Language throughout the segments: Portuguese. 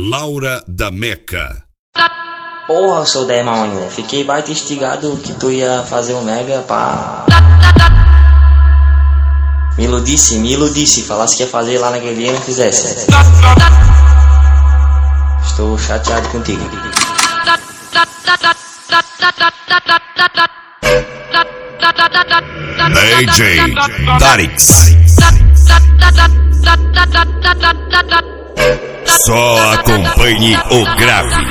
Laura da Meca. Porra, seu demônio, fiquei baita instigado que tu ia fazer um mega pra... Me iludisse, falasse que ia fazer lá naquele dia e não fizesse. Estou chateado contigo. DJ Darix. Só acompanhe o grave.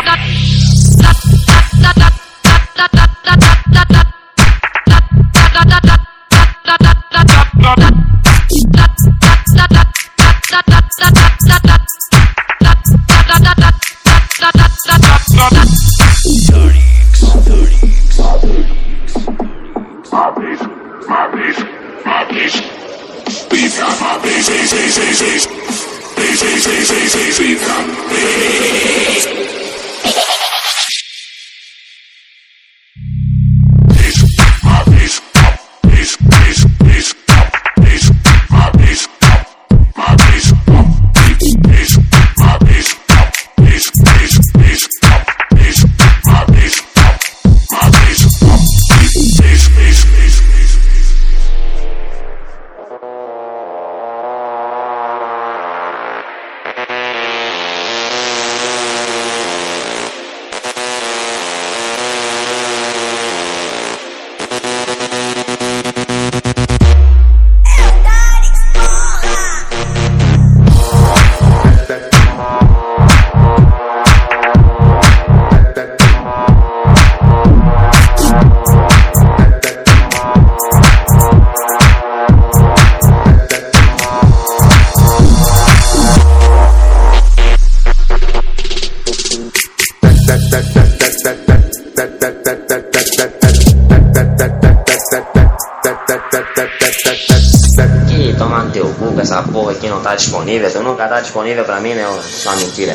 Que toma no teu cu, essa porra aqui não tá disponível. Tu nunca tá disponível pra mim, né? Só mentira.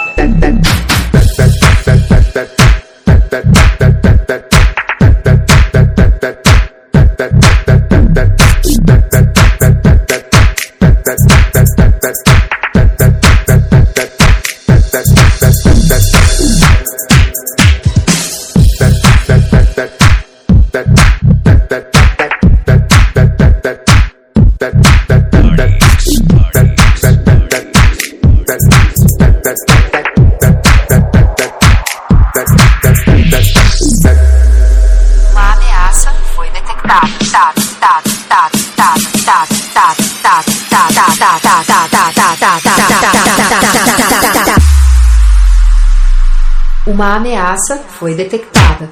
Uma ameaça foi detectada. Uma ameaça foi detectada.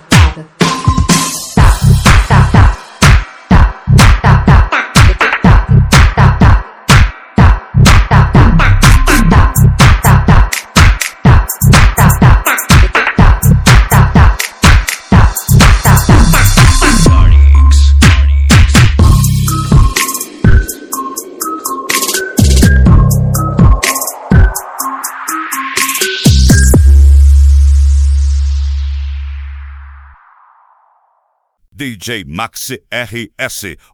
DJ Max RS.